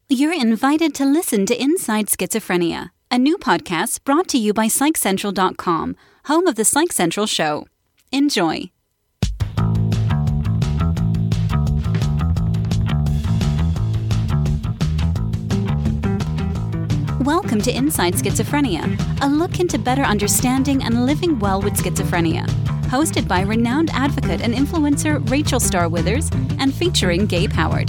You're invited to listen to Inside Schizophrenia, a new podcast brought to you by PsychCentral.com, home of the Psych Central Show. Enjoy. Welcome to Inside Schizophrenia, a look into better understanding and living well with schizophrenia. Hosted by renowned advocate and influencer Rachel Starr Withers and featuring Gabe Howard.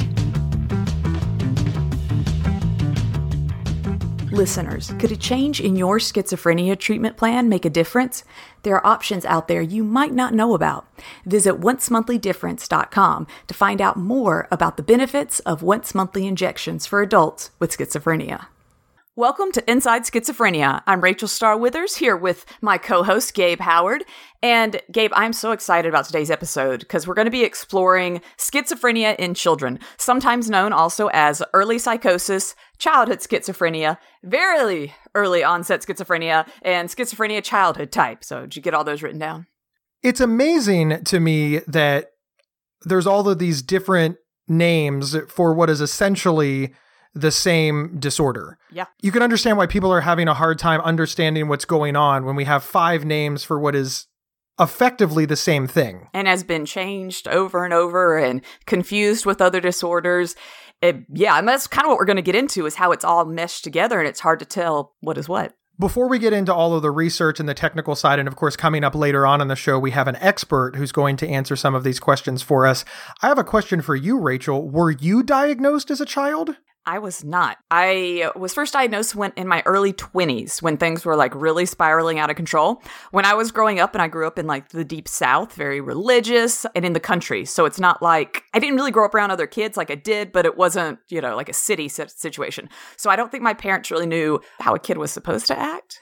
Listeners, could a change in your schizophrenia treatment plan make a difference? There are options out there you might not know about. Visit oncemonthly.difference.com to find out more about the benefits of once-monthly injections for adults with schizophrenia. Welcome to Inside Schizophrenia. I'm Rachel Starr Withers here with my co-host Gabe Howard. And Gabe, I'm so excited about today's episode because we're going to be exploring schizophrenia in children, sometimes known also as early psychosis, childhood schizophrenia, very early onset schizophrenia, and schizophrenia childhood type. So did you get all those written down? It's amazing to me that there's all of these different names for what is essentially the same disorder. Yeah. You can understand why people are having a hard time understanding what's going on when we have 5 names for what is effectively the same thing. And has been changed over and over and confused with other disorders. And that's kind of what we're going to get into is how it's all meshed together and it's hard to tell what is what. Before we get into all of the research and the technical side, and of course, coming up later on in the show, we have an expert who's going to answer some of these questions for us. I have a question for you, Rachel. Were you diagnosed as a child? I was not. I was first diagnosed in my early 20s when things were like really spiraling out of control. When I was growing up, and I grew up in like the deep South, very religious and in the country. So it's not like I didn't really grow up around other kids like I did, but it wasn't, like a city situation. So I don't think my parents really knew how a kid was supposed to act.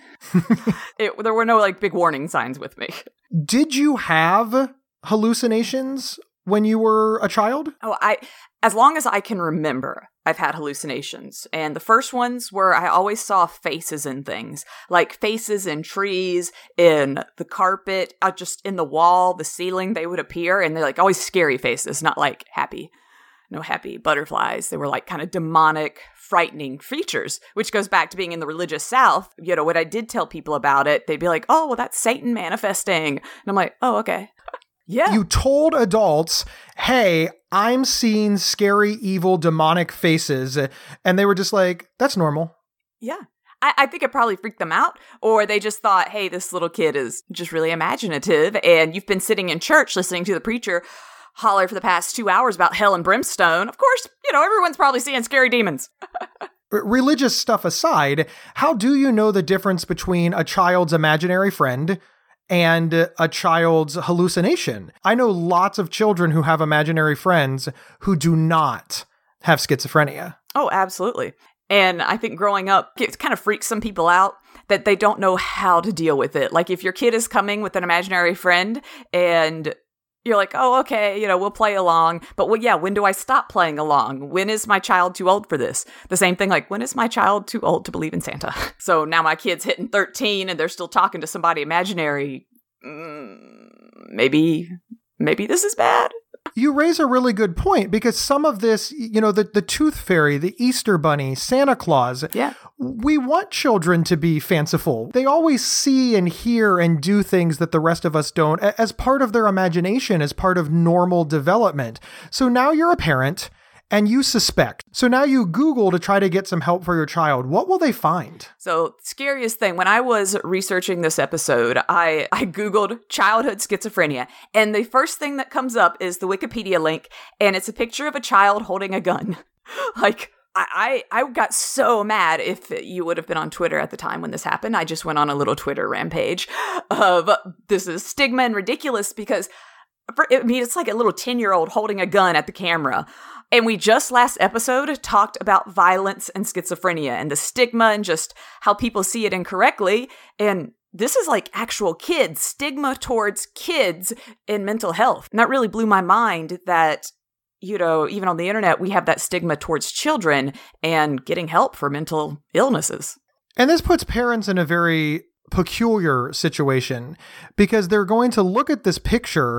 There were no like big warning signs with me. Did you have hallucinations when you were a child? As long as I can remember, I've had hallucinations. And the first ones were I always saw faces in things, like faces in trees, in the carpet, just in the wall, the ceiling, they would appear. And they're like always scary faces, not like happy. No happy butterflies. They were like kind of demonic, frightening features, which goes back to being in the religious South. When I did tell people about it, they'd be like, oh, well, that's Satan manifesting. And I'm like, oh, okay. Yeah. You told adults, hey, I'm seeing scary, evil, demonic faces. And they were just like, that's normal. Yeah. I think it probably freaked them out. Or they just thought, hey, this little kid is just really imaginative. And you've been sitting in church listening to the preacher holler for the past 2 hours about hell and brimstone. Of course, everyone's probably seeing scary demons. Religious stuff aside, how do you know the difference between a child's imaginary friend and a child's hallucination? I know lots of children who have imaginary friends who do not have schizophrenia. Oh, absolutely. And I think growing up, it kind of freaks some people out that they don't know how to deal with it. Like if your kid is coming with an imaginary friend and you're like, oh, okay, we'll play along. But when do I stop playing along? When is my child too old for this? The same thing, like, when is my child too old to believe in Santa? So now my kid's hitting 13 and they're still talking to somebody imaginary. Maybe this is bad. You raise a really good point because some of this, the Tooth Fairy, the Easter Bunny, Santa Claus, we want children to be fanciful. They always see and hear and do things that the rest of us don't as part of their imagination, as part of normal development. So now you're a parent and you suspect. So now you Google to try to get some help for your child. What will they find? So scariest thing, when I was researching this episode, I Googled childhood schizophrenia. And the first thing that comes up is the Wikipedia link. And it's a picture of a child holding a gun. Like, I got so mad. If you would have been on Twitter at the time when this happened, I just went on a little Twitter rampage of this is stigma and ridiculous because it's like a little 10-year-old holding a gun at the camera. And we just last episode talked about violence and schizophrenia and the stigma and just how people see it incorrectly. And this is like actual kids, stigma towards kids in mental health. And that really blew my mind that, even on the internet, we have that stigma towards children and getting help for mental illnesses. And this puts parents in a very peculiar situation because they're going to look at this picture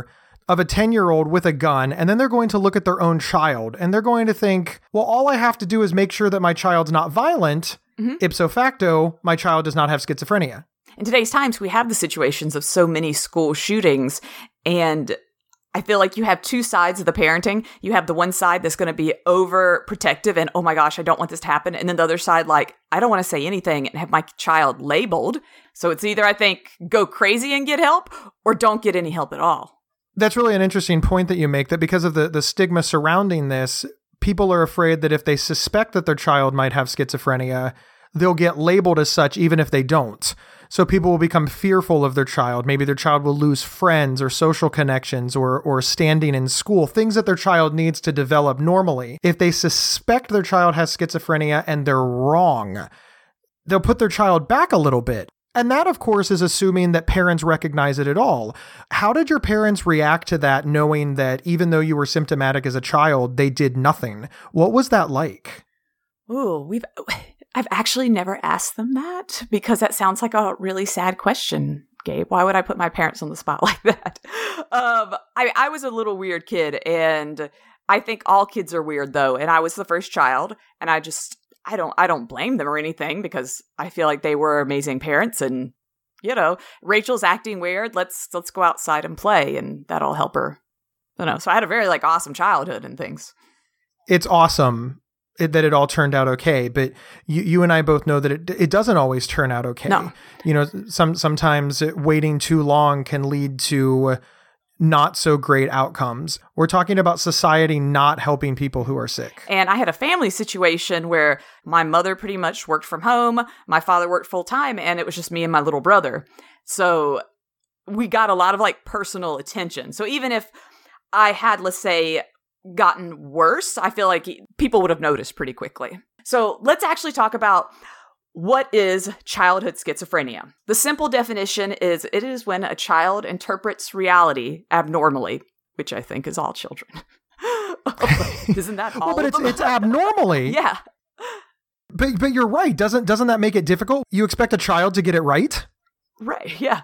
of a 10-year-old with a gun, and then they're going to look at their own child, and they're going to think, well, all I have to do is make sure that my child's not violent. Ipso facto, my child does not have schizophrenia. In today's times, we have the situations of so many school shootings, and I feel like you have two sides of the parenting. You have the one side that's going to be overprotective and, oh my gosh, I don't want this to happen. And then the other side, like, I don't want to say anything and have my child labeled. So it's either, I think, go crazy and get help or don't get any help at all. That's really an interesting point that you make, that because of the stigma surrounding this, people are afraid that if they suspect that their child might have schizophrenia, they'll get labeled as such even if they don't. So people will become fearful of their child. Maybe their child will lose friends or social connections or standing in school, things that their child needs to develop normally. If they suspect their child has schizophrenia and they're wrong, they'll put their child back a little bit. And that, of course, is assuming that parents recognize it at all. How did your parents react to that, knowing that even though you were symptomatic as a child, they did nothing? What was that like? Ooh, I've actually never asked them that, because that sounds like a really sad question, Gabe. Why would I put my parents on the spot like that? I was a little weird kid, and I think all kids are weird, though. And I was the first child, and I don't blame them or anything, because I feel like they were amazing parents, and Rachel's acting weird. Let's go outside and play, and that'll help her. So I had a very awesome childhood and things. It's awesome that it all turned out okay, but you and I both know that it doesn't always turn out okay. No. Sometimes waiting too long can lead to not so great outcomes. We're talking about society not helping people who are sick. And I had a family situation where my mother pretty much worked from home, my father worked full time, and it was just me and my little brother. So we got a lot of personal attention. So even if I had, let's say, gotten worse, I feel like people would have noticed pretty quickly. So let's actually talk about what is childhood schizophrenia. The simple definition is it is when a child interprets reality abnormally, which I think is all children. Isn't that all but of them? It's abnormally. Yeah. But you're right. Doesn't that make it difficult? You expect a child to get it right? Right, yeah.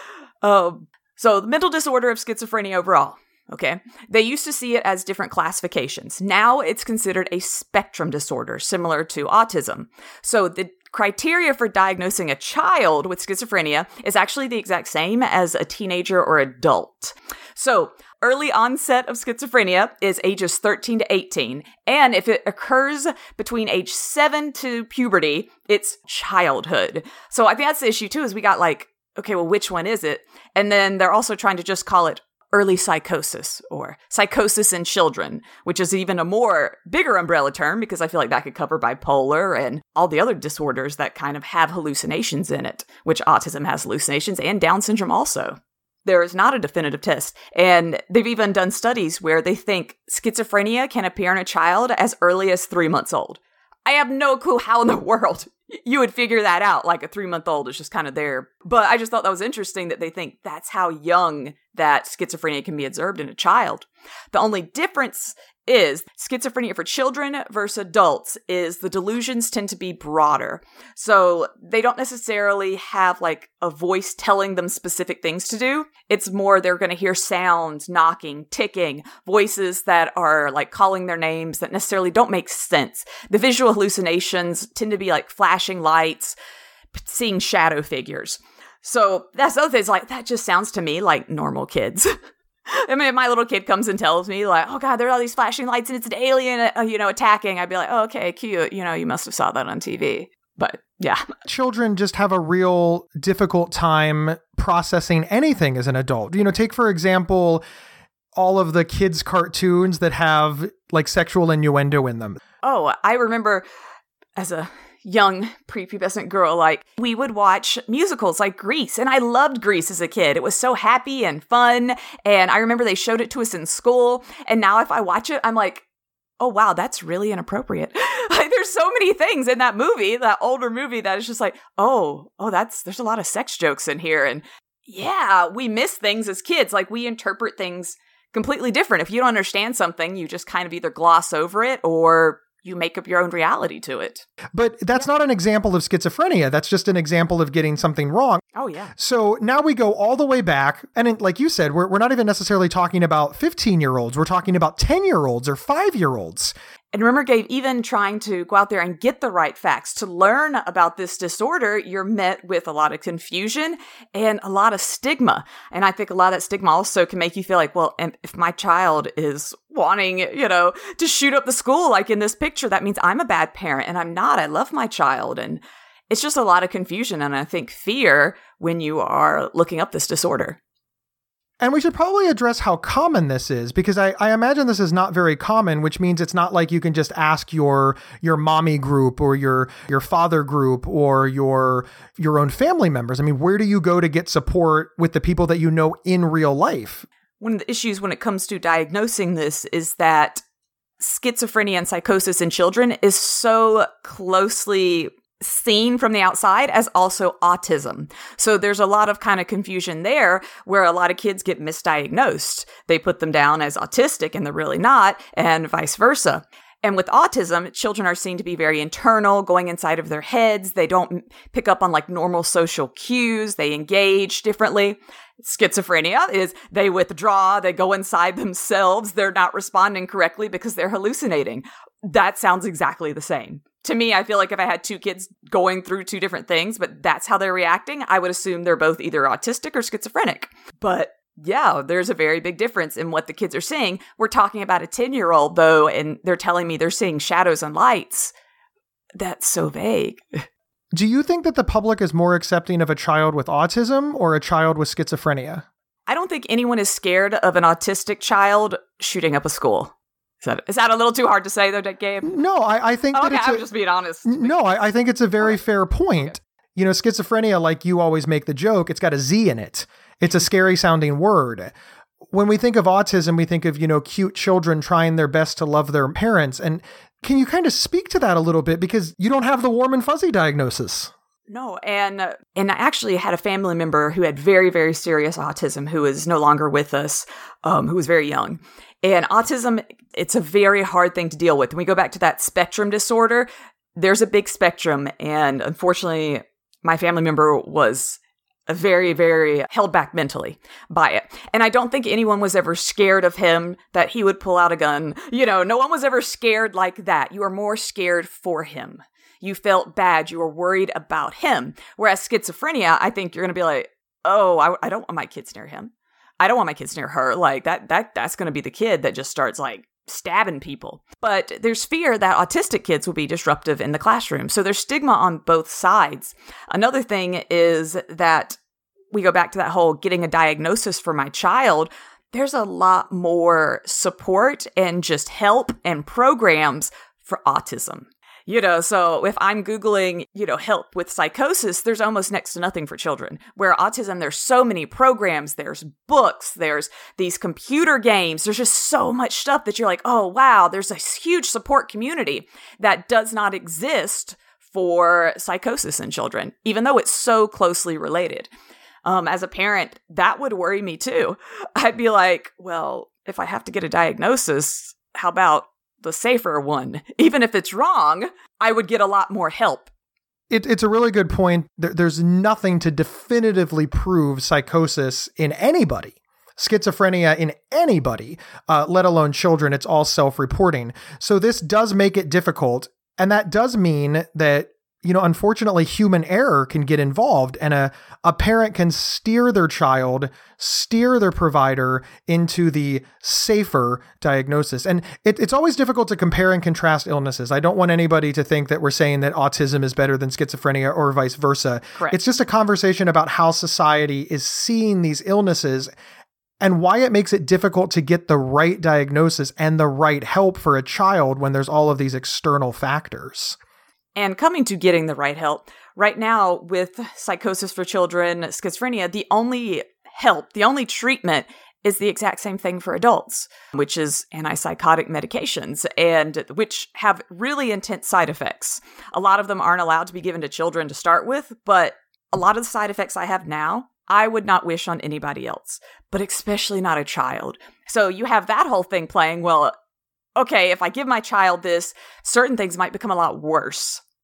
So the mental disorder of schizophrenia overall. Okay. They used to see it as different classifications. Now it's considered a spectrum disorder, similar to autism. So the criteria for diagnosing a child with schizophrenia is actually the exact same as a teenager or adult. So early onset of schizophrenia is ages 13 to 18. And if it occurs between age 7 to puberty, it's childhood. So I think that's the issue too, is we got okay, well, which one is it? And then they're also trying to just call it early psychosis or psychosis in children, which is even a more bigger umbrella term, because I feel like that could cover bipolar and all the other disorders that kind of have hallucinations in it, which autism has hallucinations, and Down syndrome also. There is not a definitive test. And they've even done studies where they think schizophrenia can appear in a child as early as 3 months old. I have no clue how in the world you would figure that out. A 3-month-old is just kind of there. But I just thought that was interesting that they think that's how young that schizophrenia can be observed in a child. The only difference is schizophrenia for children versus adults is the delusions tend to be broader. So they don't necessarily have a voice telling them specific things to do. It's more they're going to hear sounds, knocking, ticking, voices that are calling their names that necessarily don't make sense. The visual hallucinations tend to be flashing lights, seeing shadow figures. So that's the other thing, that just sounds to me like normal kids. I mean, if my little kid comes and tells me oh God, there are all these flashing lights and it's an alien, attacking, I'd be oh, okay, cute. You must have saw that on TV. But yeah. Children just have a real difficult time processing anything as an adult. Take, for example, all of the kids' cartoons that have sexual innuendo in them. Oh, I remember as a young prepubescent girl, we would watch musicals like Grease, and I loved Grease as a kid. It was so happy and fun, and I remember they showed it to us in school, and now if I watch it, I'm oh wow, that's really inappropriate. There's so many things in that movie, that older movie, that is just there's a lot of sex jokes in here, and yeah, we miss things as kids. We interpret things completely different. If you don't understand something, you just kind of either gloss over it or you make up your own reality to it. But that's not an example of schizophrenia. That's just an example of getting something wrong. Oh, yeah. So now we go all the way back. And like you said, we're not even necessarily talking about 15-year-olds. We're talking about 10-year-olds or 5-year-olds. And remember, Gabe, even trying to go out there and get the right facts to learn about this disorder, you're met with a lot of confusion and a lot of stigma. And I think a lot of that stigma also can make you feel like, well, if my child is wanting, to shoot up the school, like in this picture, that means I'm a bad parent, and I'm not. I love my child. And it's just a lot of confusion and I think fear when you are looking up this disorder. And we should probably address how common this is, because I imagine this is not very common, which means it's not like you can just ask your mommy group or your father group or your own family members. I mean, where do you go to get support with the people that you know in real life? One of the issues when it comes to diagnosing this is that schizophrenia and psychosis in children is so closely seen from the outside as also autism. So there's a lot of kind of confusion there where a lot of kids get misdiagnosed. They put them down as autistic and they're really not, and vice versa. And with autism, children are seen to be very internal, going inside of their heads. They don't pick up on like normal social cues. They engage differently. Schizophrenia is they withdraw, they go inside themselves. They're not responding correctly because they're hallucinating. That sounds exactly the same. To me, I feel like if I had two kids going through two different things, but that's how they're reacting, I would assume they're both either autistic or schizophrenic. But yeah, there's a very big difference in what the kids are seeing. We're talking about a 10-year-old, though, and they're telling me they're seeing shadows and lights. That's so vague. Do you think that the public is more accepting of a child with autism or a child with schizophrenia? I don't think anyone is scared of an autistic child shooting up a school. Is that a little too hard to say, though, Gabe? No, I think that it's... I was just being honest. No, I think it's a very fair point. Okay. Schizophrenia, like you always make the joke, it's got a Z in it. It's a scary sounding word. When we think of autism, we think of, cute children trying their best to love their parents. And can you kind of speak to that a little bit? Because you don't have the warm and fuzzy diagnosis. No, and I actually had a family member who had very, very serious autism who is no longer with us, who was very young. And autism, it's a very hard thing to deal with. When we go back to that spectrum disorder, there's a big spectrum. And unfortunately, my family member was very, very held back mentally by it. And I don't think anyone was ever scared of him, that he would pull out a gun. No one was ever scared like that. You were more scared for him. You felt bad. You were worried about him. Whereas schizophrenia, I think you're going to be like, oh, I don't want my kids near him. I don't want my kids near her. Like that's going to be the kid that just starts like stabbing people. But there's fear that autistic kids will be disruptive in the classroom. So there's stigma on both sides. Another thing is that we go back to that whole getting a diagnosis for my child. There's a lot more support and just help and programs for autism. So if I'm Googling, help with psychosis, there's almost next to nothing for children. Where autism, there's so many programs, there's books, there's these computer games, there's just so much stuff that you're like, oh, wow, there's a huge support community that does not exist for psychosis in children, even though it's so closely related. As a parent, that would worry me too. I'd be like, well, if I have to get a diagnosis, how about the safer one? Even if it's wrong, I would get a lot more help. It's a really good point. There's nothing to definitively prove psychosis in anybody, schizophrenia in anybody, let alone children. It's all self-reporting. So this does make it difficult. And that does mean that, unfortunately, human error can get involved, and a parent can steer their child, steer their provider into the safer diagnosis. And it's always difficult to compare and contrast illnesses. I don't want anybody to think that we're saying that autism is better than schizophrenia or vice versa. Correct. It's just a conversation about how society is seeing these illnesses and why it makes it difficult to get the right diagnosis and the right help for a child when there's all of these external factors. And coming to getting the right help, right now with psychosis for children, schizophrenia, the only help, the only treatment is the exact same thing for adults, which is antipsychotic medications, and which have really intense side effects. A lot of them aren't allowed to be given to children to start with, but a lot of the side effects I have now, I would not wish on anybody else, but especially not a child. So you have that whole thing playing, well, okay, if I give my child this, certain things might become a lot worse.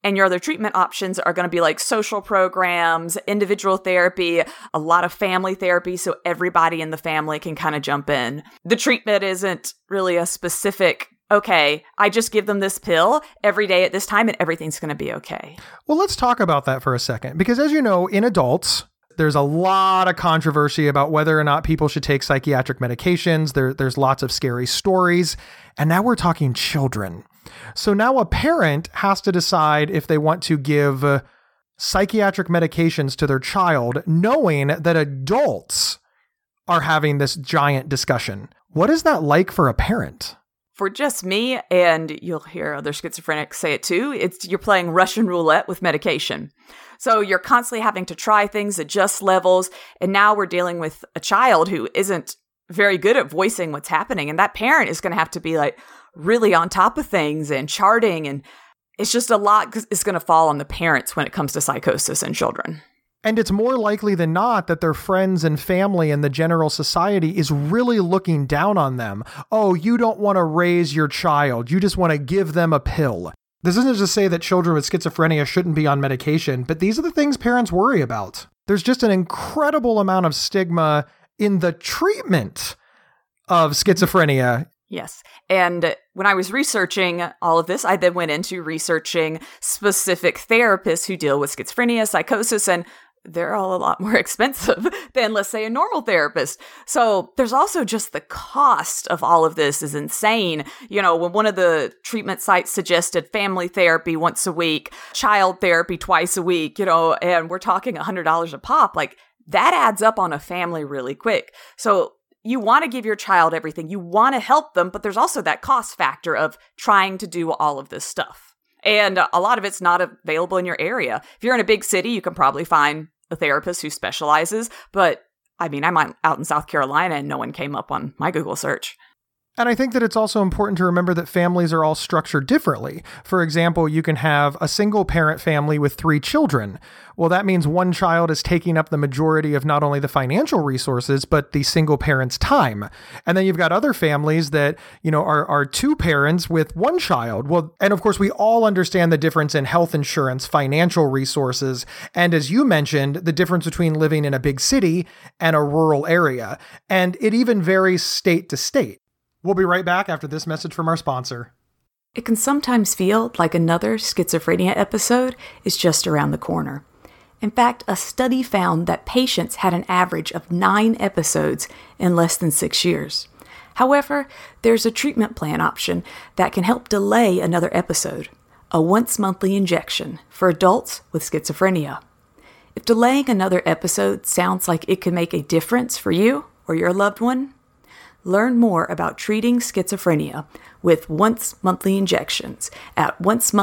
And your other treatment options are going to be like social programs, individual therapy, a lot of family therapy, so everybody in the family can kind of jump in. The treatment isn't really a specific, okay, I just give them this pill every day at this time and everything's going to be okay. Well, let's talk about that for a second, because as you know, in adults, there's a lot of controversy about whether or not people should take psychiatric medications. There's lots of scary stories. And now we're talking children. So now a parent has to decide if they want to give psychiatric medications to their child, knowing that adults are having this giant discussion. What is that like for a parent? For just me, and you'll hear other schizophrenics say it too, you're playing Russian roulette with medication. So you're constantly having to try things, adjust levels, and now we're dealing with a child who isn't very good at voicing what's happening, and that parent is going to have to be like really on top of things and charting, and it's just a lot is going to fall on the parents when it comes to psychosis in children. And it's more likely than not that their friends and family and the general society is really looking down on them. Oh, you don't want to raise your child. You just want to give them a pill. This isn't to say that children with schizophrenia shouldn't be on medication, but these are the things parents worry about. There's just an incredible amount of stigma in the treatment of schizophrenia. Yes. And when I was researching all of this, I then went into researching specific therapists who deal with schizophrenia, psychosis, and they're all a lot more expensive than, let's say, a normal therapist. So there's also just the cost of all of this is insane. You know, when one of the treatment sites suggested family therapy once a week, child therapy twice a week, you know, and we're talking $100 a pop, like that adds up on a family really quick. So you want to give your child everything. You want to help them, but there's also that cost factor of trying to do all of this stuff. And a lot of it's not available in your area. If you're in a big city, you can probably find a therapist who specializes. But I mean, I'm out in South Carolina and no one came up on my Google search. And I think that it's also important to remember that families are all structured differently. For example, you can have a single parent family with 3 children. Well, that means one child is taking up the majority of not only the financial resources, but the single parent's time. And then you've got other families that, you know, are 2 parents with 1 child. Well, and of course, we all understand the difference in health insurance, financial resources, and as you mentioned, the difference between living in a big city and a rural area. And it even varies state to state. We'll be right back after this message from our sponsor. It can sometimes feel like another schizophrenia episode is just around the corner. In fact, a study found that patients had an average of 9 episodes in less than 6 years. However, there's a treatment plan option that can help delay another episode, a once-monthly injection for adults with schizophrenia. If delaying another episode sounds like it could make a difference for you or your loved one, learn more about treating schizophrenia with once-monthly injections at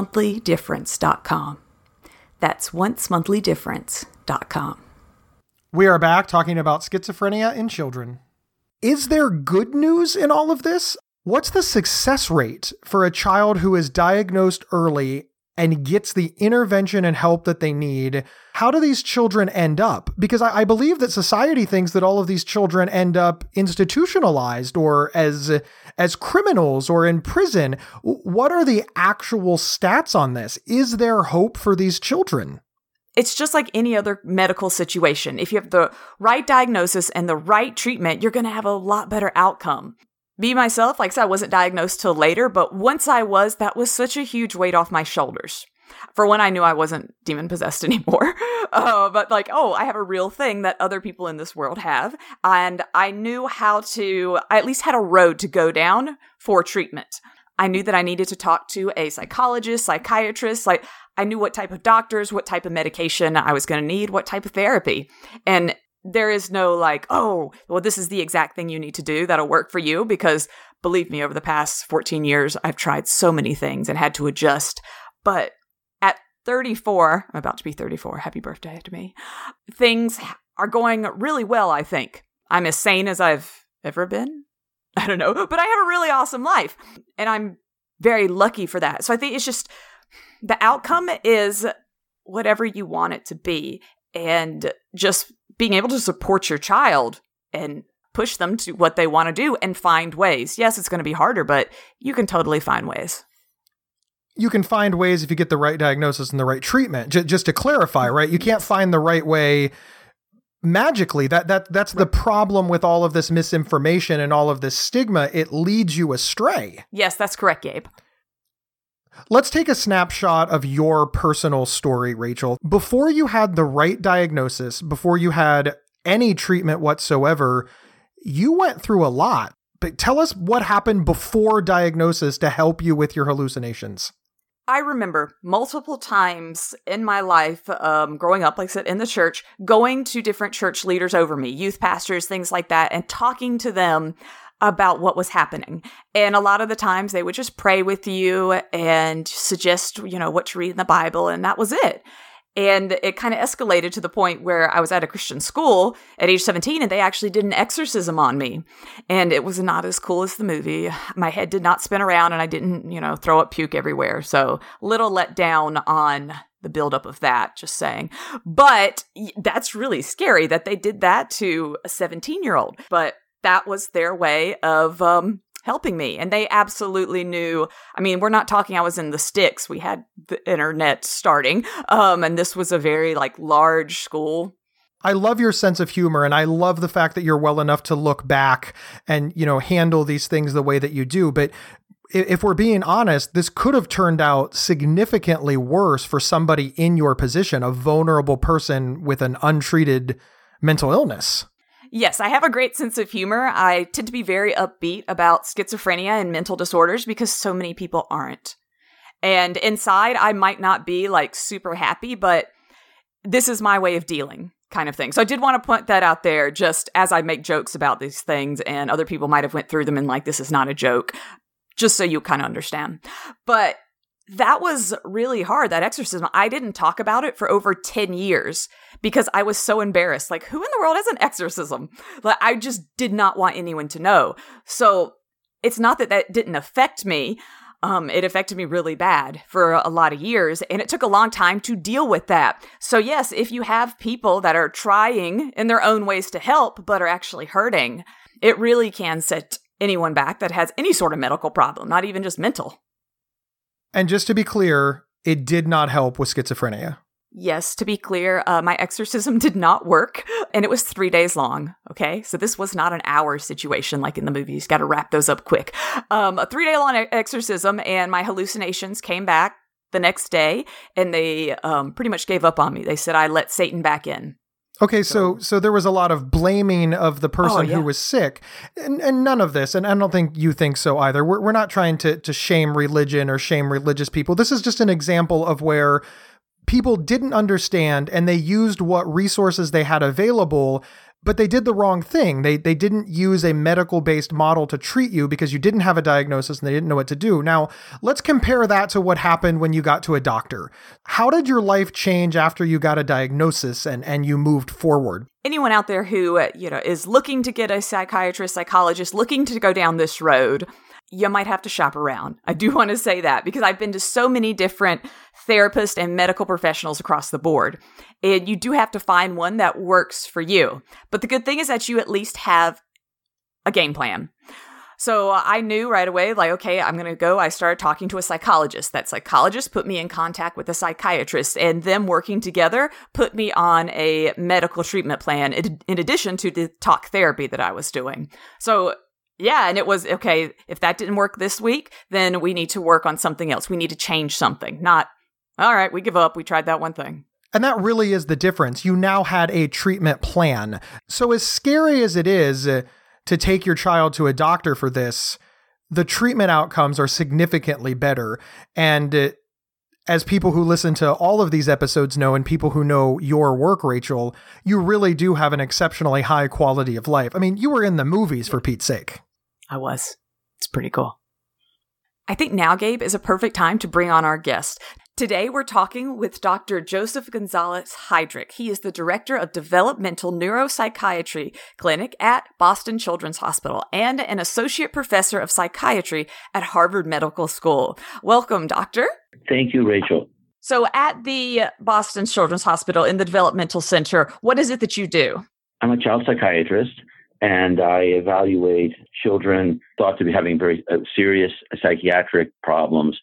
oncemonthly.difference.com. That's oncemonthly.difference.com. We are back talking about schizophrenia in children. Is there good news in all of this? What's the success rate for a child who is diagnosed early and gets the intervention and help that they need? How do these children end up? Because I believe that society thinks that all of these children end up institutionalized or as criminals or in prison. What are the actual stats on this? Is there hope for these children? It's just like any other medical situation. If you have the right diagnosis and the right treatment, you're going to have a lot better outcome. Me, myself, like I said, I wasn't diagnosed till later, but once I was, that was such a huge weight off my shoulders. For one, I knew I wasn't demon-possessed anymore, but like, oh, I have a real thing that other people in this world have, and I knew I at least had a road to go down for treatment. I knew that I needed to talk to a psychologist, psychiatrist, like I knew what type of doctors, what type of medication I was going to need, what type of therapy, and there is no like, oh, well, this is the exact thing you need to do that'll work for you. Because believe me, over the past 14 years, I've tried so many things and had to adjust. But at 34, I'm about to be 34. Happy birthday to me. Things are going really well, I think. I'm as sane as I've ever been. I don't know, but I have a really awesome life. And I'm very lucky for that. So I think it's just the outcome is whatever you want it to be. And just being able to support your child and push them to what they want to do and find ways. Yes, it's going to be harder, but you can totally find ways. you can find ways if you get the right diagnosis and the right treatment. Just to clarify, right? You can't find the right way magically. That's the problem with all of this misinformation and all of this stigma. It leads you astray. Yes, that's correct, Gabe. Let's take a snapshot of your personal story, Rachel. Before you had the right diagnosis, before you had any treatment whatsoever, you went through a lot. But tell us what happened before diagnosis to help you with your hallucinations. I remember multiple times in my life, growing up, like I said, in the church, going to different church leaders over me, youth pastors, things like that, and talking to them about what was happening. And a lot of the times they would just pray with you and suggest, what to read in the Bible, and that was it. And it kind of escalated to the point where I was at a Christian school at age 17 and they actually did an exorcism on me. And it was not as cool as the movie. My head did not spin around and I didn't, throw up puke everywhere. So little let down on the buildup of that, just saying. But that's really scary that they did that to a 17-year-old. But that was their way of helping me. And they absolutely knew. I mean, we're not talking I was in the sticks. We had the internet starting. And this was a very large school. I love your sense of humor. And I love the fact that you're well enough to look back and, handle these things the way that you do. But if we're being honest, this could have turned out significantly worse for somebody in your position, a vulnerable person with an untreated mental illness. Yes, I have a great sense of humor. I tend to be very upbeat about schizophrenia and mental disorders because so many people aren't. And inside, I might not be super happy, but this is my way of dealing kind of thing. So I did want to point that out there just as I make jokes about these things and other people might have went through them and this is not a joke, just so you kind of understand. But that was really hard, that exorcism. I didn't talk about it for over 10 years because I was so embarrassed. Who in the world has an exorcism? I just did not want anyone to know. So it's not that didn't affect me. It affected me really bad for a lot of years, and it took a long time to deal with that. So yes, if you have people that are trying in their own ways to help, but are actually hurting, it really can set anyone back that has any sort of medical problem, not even just mental. And just to be clear, it did not help with schizophrenia. Yes, to be clear, my exorcism did not work, and it was 3 days long, okay? So this was not an hour situation like in the movies. Got to wrap those up quick. A 3-day long exorcism, and my hallucinations came back the next day, and they pretty much gave up on me. They said I let Satan back in. Okay, so there was a lot of blaming of the person who was sick, and none of this, and I don't think you think so either. We're not trying to shame religion or shame religious people. This is just an example of where people didn't understand and they used what resources they had available, but they did the wrong thing. They didn't use a medical-based model to treat you because you didn't have a diagnosis and they didn't know what to do. Now, let's compare that to what happened when you got to a doctor. How did your life change after you got a diagnosis and you moved forward? Anyone out there who, is looking to get a psychiatrist, psychologist, looking to go down this road, you might have to shop around. I do want to say that because I've been to so many different therapists and medical professionals across the board. And you do have to find one that works for you. But the good thing is that you at least have a game plan. So I knew right away, okay, I'm going to go. I started talking to a psychologist. That psychologist put me in contact with a psychiatrist, and them working together put me on a medical treatment plan in addition to the talk therapy that I was doing. So yeah, and it was, okay, if that didn't work this week, then we need to work on something else. We need to change something. Not, all right, we give up. We tried that one thing. And that really is the difference. You now had a treatment plan. So as scary as it is to take your child to a doctor for this, the treatment outcomes are significantly better. And as people who listen to all of these episodes know, and people who know your work, Rachel, you really do have an exceptionally high quality of life. I mean, you were in the movies, for Pete's sake. I was. It's pretty cool. I think now, Gabe, is a perfect time to bring on our guest. Today, we're talking with Dr. Joseph Gonzalez Heidrich. He is the Director of Developmental Neuropsychiatry Clinic at Boston Children's Hospital and an Associate Professor of Psychiatry at Harvard Medical School. Welcome, Doctor. Thank you, Rachel. So at the Boston Children's Hospital in the Developmental Center, what is it that you do? I'm a child psychiatrist, and I evaluate children thought to be having very serious psychiatric problems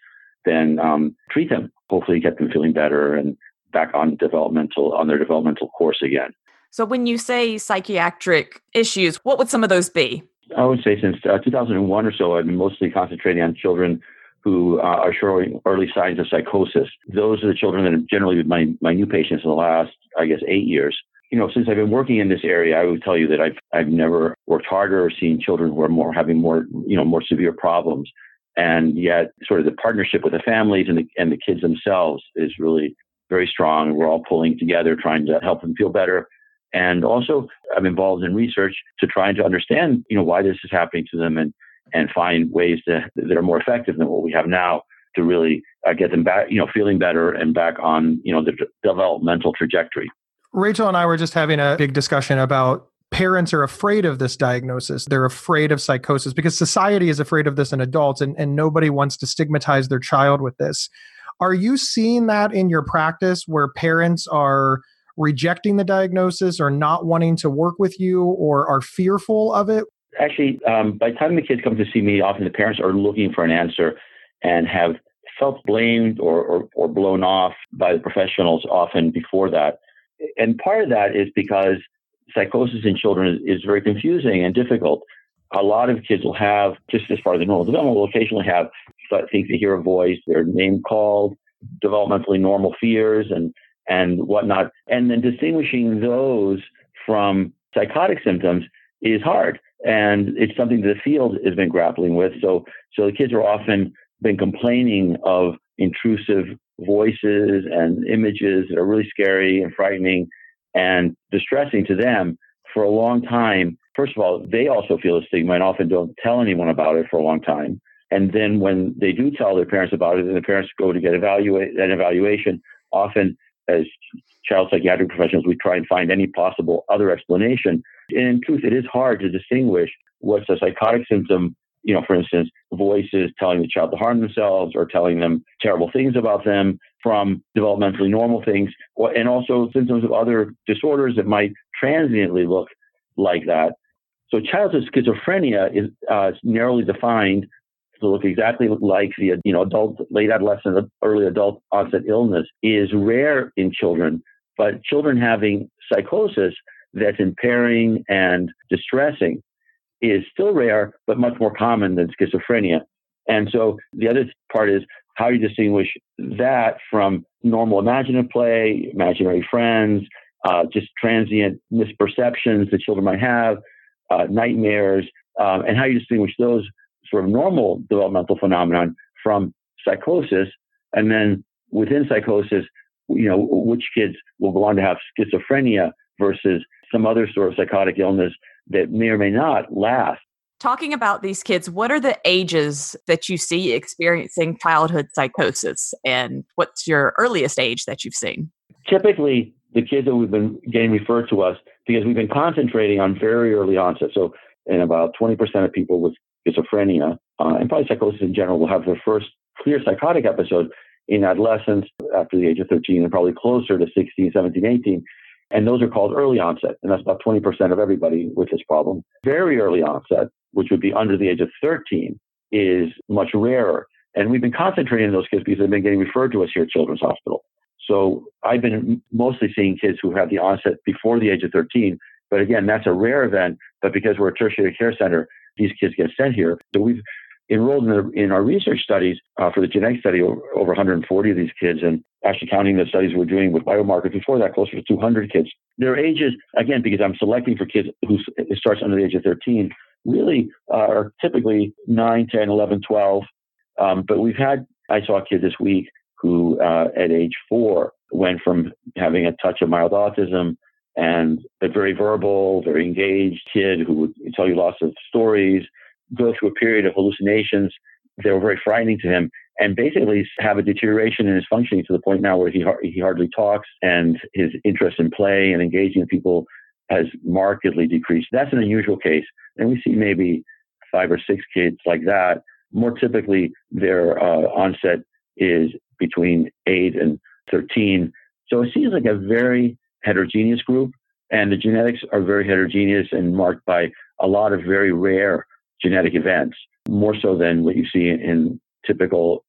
then treat them, hopefully get them feeling better and back on their developmental course again. So when you say psychiatric issues, what would some of those be? I would say since 2001 or so, I've been mostly concentrating on children who are showing early signs of psychosis. Those are the children that have generally been my new patients in the last, 8 years. Since I've been working in this area, I would tell you that I've never worked harder or seen children who are having more severe problems. And yet sort of the partnership with the families and the kids themselves is really very strong. We're all pulling together, trying to help them feel better. And also I'm involved in research to try to understand, why this is happening to them and find ways that are more effective than what we have now to really get them back, feeling better and back on, the developmental trajectory. Rachel and I were just having a big discussion about parents are afraid of this diagnosis. They're afraid of psychosis because society is afraid of this in adults and nobody wants to stigmatize their child with this. Are you seeing that in your practice where parents are rejecting the diagnosis or not wanting to work with you or are fearful of it? Actually, by the time the kids come to see me, often the parents are looking for an answer and have felt blamed or blown off by the professionals often before that. And part of that is because psychosis in children is very confusing and difficult. A lot of kids will have, just as part of the normal development, will occasionally have think they hear a voice, their name called, developmentally normal fears and whatnot. And then distinguishing those from psychotic symptoms is hard. And it's something that the field has been grappling with. So the kids are often been complaining of intrusive voices and images that are really scary and frightening and distressing to them for a long time. First of all, they also feel a stigma and often don't tell anyone about it for a long time. And then when they do tell their parents about it, and the parents go to get an evaluation, often as child psychiatric professionals, we try and find any possible other explanation. And in truth, it is hard to distinguish what's a psychotic symptom, for instance, voices telling the child to harm themselves or telling them terrible things about them, from developmentally normal things, and also symptoms of other disorders that might transiently look like that. So childhood schizophrenia is narrowly defined to look exactly like the adult, late adolescent, early adult onset illness is rare in children, but children having psychosis that's impairing and distressing is still rare, but much more common than schizophrenia. And so the other part is how you distinguish that from normal imaginative play, imaginary friends, just transient misperceptions that children might have, nightmares, and how you distinguish those sort of normal developmental phenomenon from psychosis. And then within psychosis, which kids will go on to have schizophrenia versus some other sort of psychotic illness that may or may not last. Talking about these kids, what are the ages that you see experiencing childhood psychosis? And what's your earliest age that you've seen? Typically, the kids that we've been getting referred to us, because we've been concentrating on very early onset. So in about 20% of people with schizophrenia, and probably psychosis in general, will have their first clear psychotic episode in adolescence after the age of 13 and probably closer to 16, 17, 18. And those are called early onset. And that's about 20% of everybody with this problem. Very early onset, which would be under the age of 13, is much rarer. And we've been concentrating on those kids because they've been getting referred to us here at Children's Hospital. So I've been mostly seeing kids who have the onset before the age of 13. But again, that's a rare event. But because we're a tertiary care center, these kids get sent here. So we've enrolled in our research studies for the genetic study over 140 of these kids, and actually counting the studies we're doing with biomarkers before that, closer to 200 kids. Their ages, again, because I'm selecting for kids who starts under the age of 13, really are typically 9, 10, 11, 12. But I saw a kid this week who at age 4 went from having a touch of mild autism and a very verbal, very engaged kid who would tell you lots of stories, go through a period of hallucinations that were very frightening to him, and basically have a deterioration in his functioning to the point now where he hardly talks, and his interest in play and engaging with people has markedly decreased. That's an unusual case. And we see maybe 5 or 6 kids like that. More typically, their onset is between 8 and 13. So it seems like a very heterogeneous group, and the genetics are very heterogeneous and marked by a lot of very rare genetic events, more so than what you see in typical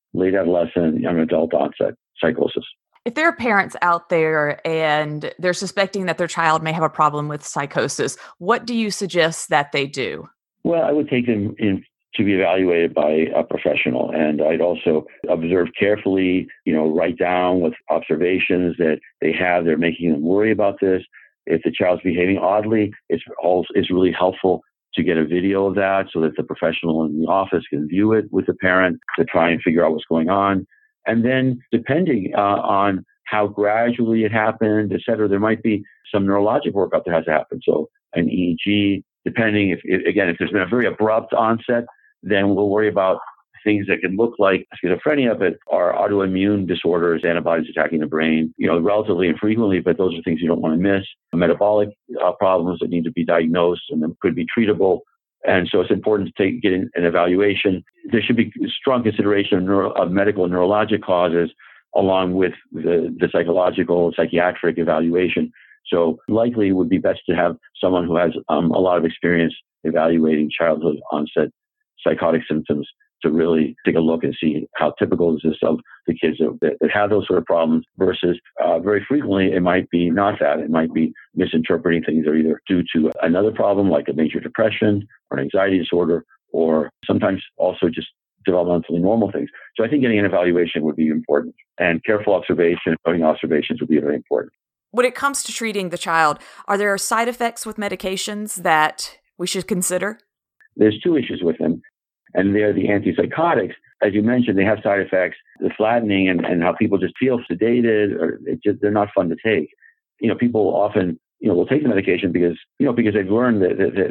late adolescent, young adult onset psychosis. If there are parents out there and they're suspecting that their child may have a problem with psychosis, what do you suggest that they do? Well, I would take them in to be evaluated by a professional. And I'd also observe carefully, write down what observations that they have. They're making them worry about this. If the child's behaving oddly, it's really helpful to get a video of that so that the professional in the office can view it with the parent to try and figure out what's going on. And then depending on how gradually it happened, et cetera, there might be some neurologic workup that has to happen. So an EEG, depending if there's been a very abrupt onset, then we'll worry about things that can look like schizophrenia, but are autoimmune disorders, antibodies attacking the brain, relatively infrequently, but those are things you don't want to miss. Metabolic problems that need to be diagnosed and then could be treatable. And so it's important to get an evaluation. There should be strong consideration of medical and neurologic causes along with the psychological, psychiatric evaluation. So likely it would be best to have someone who has a lot of experience evaluating childhood onset psychotic symptoms to really take a look and see how typical is this of the kids that have those sort of problems versus very frequently it might be not that. It might be misinterpreting things that are either due to another problem like a major depression or an anxiety disorder, or sometimes also just developmentally normal things. So I think getting an evaluation would be important, and careful observation, noting observations would be very important. When it comes to treating the child, are there side effects with medications that we should consider? There's two issues with them, and they're the antipsychotics. As you mentioned, they have side effects, the flattening and how people just feel sedated, or they're not fun to take. People often, will take the medication because they've learned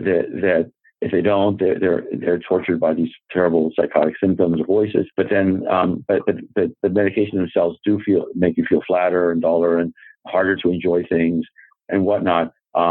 that if they don't, they're tortured by these terrible psychotic symptoms or voices. But then, but the medication themselves do make you feel flatter and duller and harder to enjoy things and whatnot.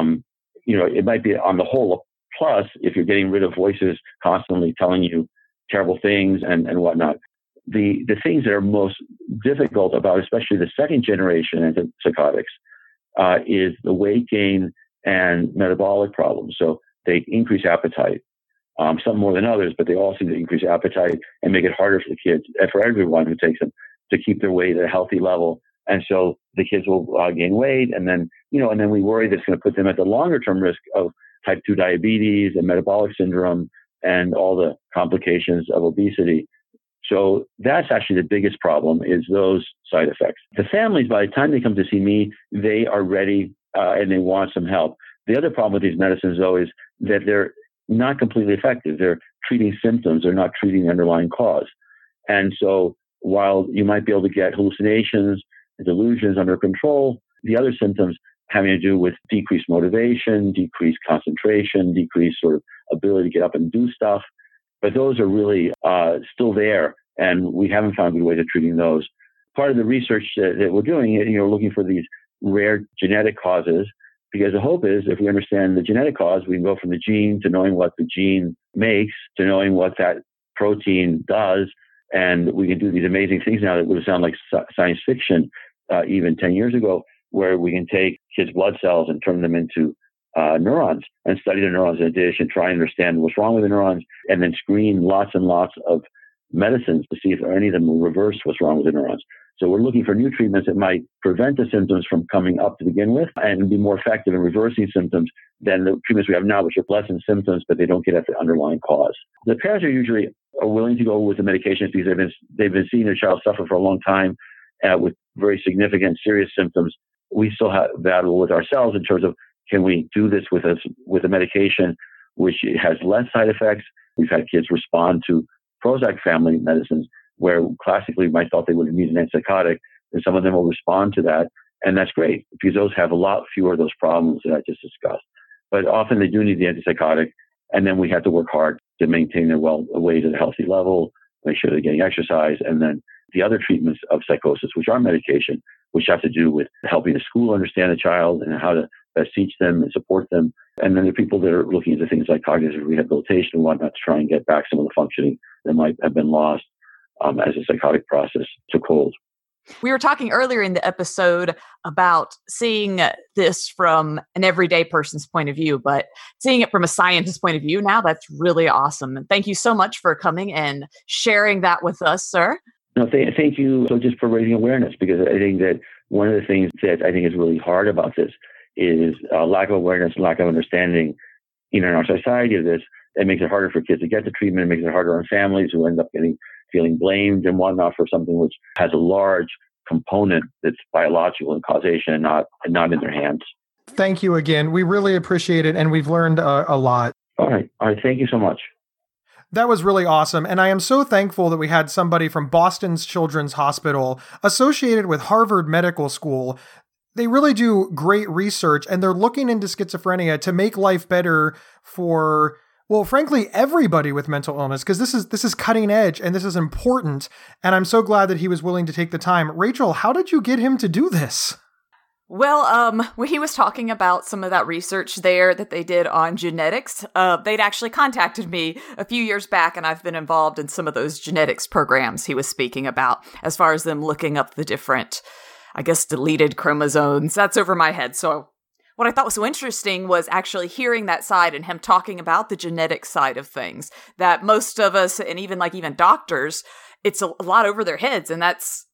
It might be on the whole. Plus, if you're getting rid of voices constantly telling you terrible things and whatnot, the things that are most difficult about, especially the second generation antipsychotics, is the weight gain and metabolic problems. So they increase appetite, some more than others, but they all seem to increase appetite and make it harder for the kids and for everyone who takes them to keep their weight at a healthy level. And so the kids will gain weight, and then we worry that's going to put them at the longer term risk of type 2 diabetes and metabolic syndrome and all the complications of obesity. So that's actually the biggest problem, is those side effects. The families, by the time they come to see me, they are ready and they want some help. The other problem with these medicines, though, is that they're not completely effective. They're treating symptoms. They're not treating the underlying cause. And so while you might be able to get hallucinations, delusions under control, the other symptoms having to do with decreased motivation, decreased concentration, decreased sort of ability to get up and do stuff. But those are really still there, and we haven't found a good way of treating those. Part of the research that we're doing, looking for these rare genetic causes, because the hope is if we understand the genetic cause, we can go from the gene to knowing what the gene makes to knowing what that protein does. And we can do these amazing things now that would sound like science fiction even 10 years ago, where we can take kids' blood cells and turn them into neurons and study the neurons in addition, try and understand what's wrong with the neurons, and then screen lots and lots of medicines to see if any of them will reverse what's wrong with the neurons. So we're looking for new treatments that might prevent the symptoms from coming up to begin with and be more effective in reversing symptoms than the treatments we have now, which are less in symptoms, but they don't get at the underlying cause. The parents are usually willing to go with the medications because they've been seeing their child suffer for a long time with very significant, serious symptoms. We still have battle with ourselves in terms of, can we do this with a medication which has less side effects? We've had kids respond to Prozac family medicines where classically you might thought they would need an antipsychotic, and some of them will respond to that. And that's great because those have a lot fewer of those problems that I just discussed. But often they do need the antipsychotic, and then we have to work hard to maintain their weight at a healthy level, make sure they're getting exercise, and then the other treatments of psychosis, which are medication, which have to do with helping the school understand the child and how to best teach them and support them. And then there are people that are looking into things like cognitive rehabilitation and whatnot to try and get back some of the functioning that might have been lost as a psychotic process took hold. We were talking earlier in the episode about seeing this from an everyday person's point of view, but seeing it from a scientist's point of view now, that's really awesome. And thank you so much for coming and sharing that with us, sir. No, thank you. So just for raising awareness, because I think that one of the things that I think is really hard about this is lack of awareness, lack of understanding in our society of this. It makes it harder for kids to get the treatment. It makes it harder on families who end up feeling blamed and whatnot for something which has a large component that's biological and causation and not in their hands. Thank you again. We really appreciate it, and we've learned a lot. All right. Thank you so much. That was really awesome. And I am so thankful that we had somebody from Boston's Children's Hospital associated with Harvard Medical School. They really do great research, and they're looking into schizophrenia to make life better for, well, frankly, everybody with mental illness, because this is cutting edge and this is important. And I'm so glad that he was willing to take the time. Rachel, how did you get him to do this? Well, when he was talking about some of that research there that they did on genetics, they'd actually contacted me a few years back, and I've been involved in some of those genetics programs he was speaking about, as far as them looking up the different, I guess, deleted chromosomes. That's over my head. So what I thought was so interesting was actually hearing that side and him talking about the genetic side of things, that most of us, and even doctors, it's a lot over their heads. And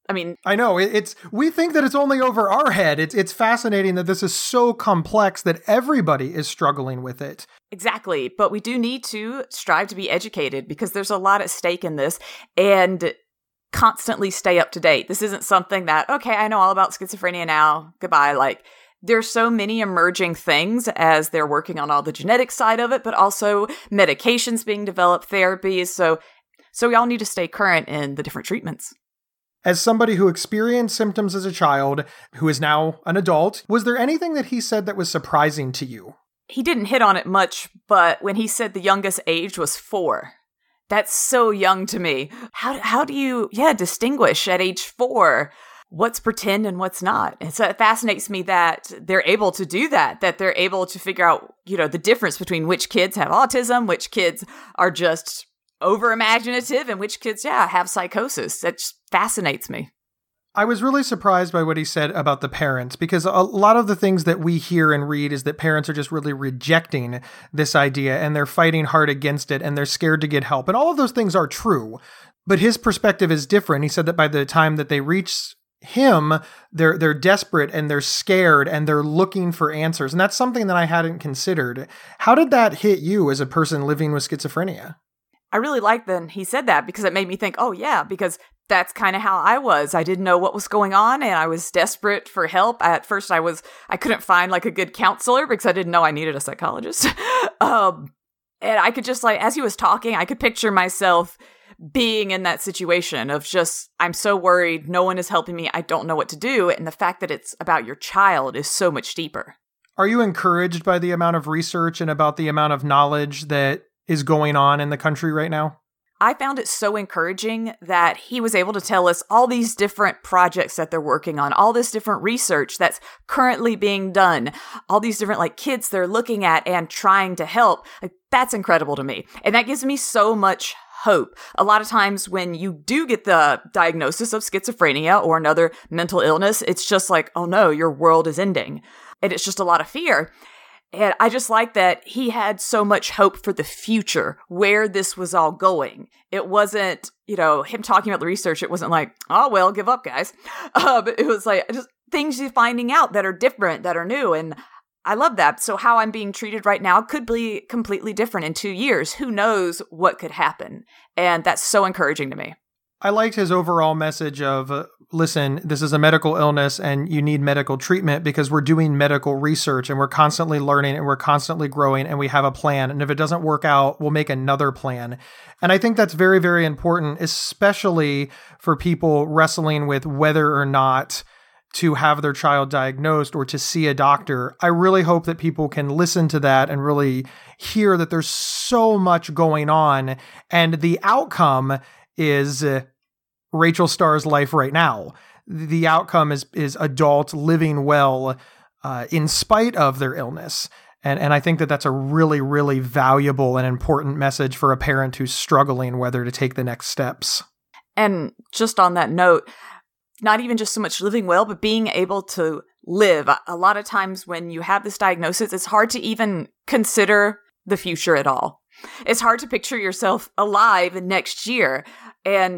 I know we think that it's only over our head. It's fascinating that this is so complex that everybody is struggling with it. Exactly. But we do need to strive to be educated, because there's a lot at stake in this, and constantly stay up to date. This isn't something that, okay, I know all about schizophrenia now, goodbye. There's so many emerging things as they're working on all the genetic side of it, but also medications being developed, therapies. So we all need to stay current in the different treatments. As somebody who experienced symptoms as a child, who is now an adult, was there anything that he said that was surprising to you? He didn't hit on it much, but when he said the youngest age was 4, that's so young to me. How do you, distinguish at age 4 what's pretend and what's not? And so it fascinates me that they're able to do that they're able to figure out, the difference between which kids have autism, which kids are just over imaginative, and which kids, have psychosis. That just fascinates me. I was really surprised by what he said about the parents, because a lot of the things that we hear and read is that parents are just really rejecting this idea, and they're fighting hard against it, and they're scared to get help. And all of those things are true, but his perspective is different. He said that by the time that they reach him, they're desperate and they're scared and they're looking for answers. And that's something that I hadn't considered. How did that hit you as a person living with schizophrenia? I really liked that he said that, because it made me think, oh yeah, because that's kind of how I was. I didn't know what was going on, and I was desperate for help. At first I couldn't find a good counselor, because I didn't know I needed a psychologist. And I could just as he was talking, I could picture myself being in that situation of just, I'm so worried, no one is helping me, I don't know what to do. And the fact that it's about your child is so much deeper. Are you encouraged by the amount of research and about the amount of knowledge that is going on in the country right now? I found it so encouraging that he was able to tell us all these different projects that they're working on, all this different research that's currently being done, all these different kids they're looking at and trying to help. That's incredible to me. And that gives me so much hope. A lot of times when you do get the diagnosis of schizophrenia or another mental illness, it's just oh no, your world is ending. And it's just a lot of fear. And I just like that he had so much hope for the future, where this was all going. It wasn't, him talking about the research. It wasn't oh, well, give up, guys. But it was just things you're finding out that are different, that are new. And I love that. So how I'm being treated right now could be completely different in 2 years. Who knows what could happen? And that's so encouraging to me. I liked his overall message of, listen, this is a medical illness and you need medical treatment, because we're doing medical research and we're constantly learning and we're constantly growing and we have a plan. And if it doesn't work out, we'll make another plan. And I think that's very, very important, especially for people wrestling with whether or not to have their child diagnosed or to see a doctor. I really hope that people can listen to that and really hear that there's so much going on, and the outcome is Rachel Starr's life right now. The outcome is adults living well in spite of their illness. And I think that that's a really, really valuable and important message for a parent who's struggling whether to take the next steps. And just on that note, not even just so much living well, but being able to live. A lot of times when you have this diagnosis, it's hard to even consider the future at all. It's hard to picture yourself alive next year. And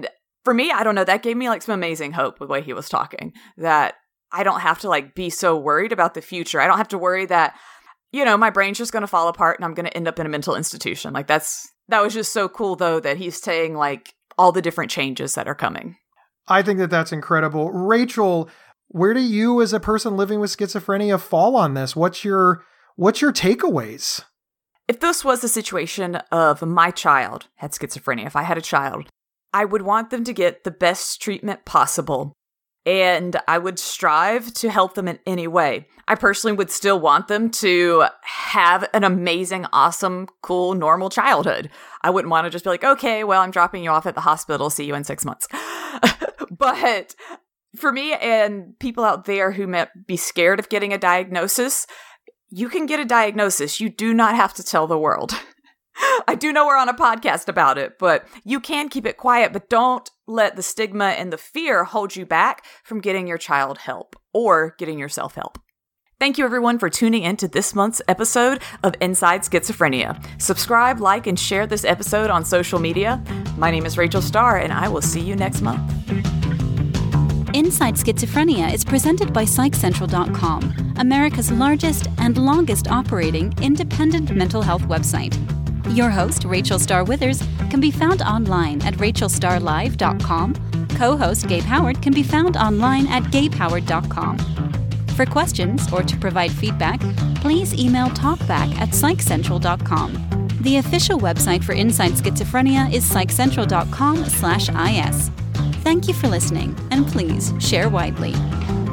for me, I don't know, that gave me like some amazing hope with the way he was talking, that I don't have to like be so worried about the future. I don't have to worry that, you know, my brain's just going to fall apart and I'm going to end up in a mental institution. Like that was just so cool though, that he's saying like all the different changes that are coming. I think that that's incredible. Rachel, where do you as a person living with schizophrenia fall on this? What's your takeaways? If this was a situation of my child had schizophrenia, if I had a child, I would want them to get the best treatment possible, and I would strive to help them in any way. I personally would still want them to have an amazing, awesome, cool, normal childhood. I wouldn't want to just be like, okay, well, I'm dropping you off at the hospital. See you in 6 months. But for me and people out there who might be scared of getting a diagnosis, you can get a diagnosis. You do not have to tell the world. I do know we're on a podcast about it, but you can keep it quiet, but don't let the stigma and the fear hold you back from getting your child help or getting yourself help. Thank you everyone for tuning into this month's episode of Inside Schizophrenia. Subscribe, like, and share this episode on social media. My name is Rachel Starr, and I will see you next month. Inside Schizophrenia is presented by PsychCentral.com, America's largest and longest operating independent mental health website. Your host, Rachel Starr Withers, can be found online at rachelstarlive.com. Co-host Gabe Howard can be found online at gabehoward.com. For questions or to provide feedback, please email talkback@psychcentral.com. The official website for Inside Schizophrenia is psychcentral.com/is. Thank you for listening, and please share widely.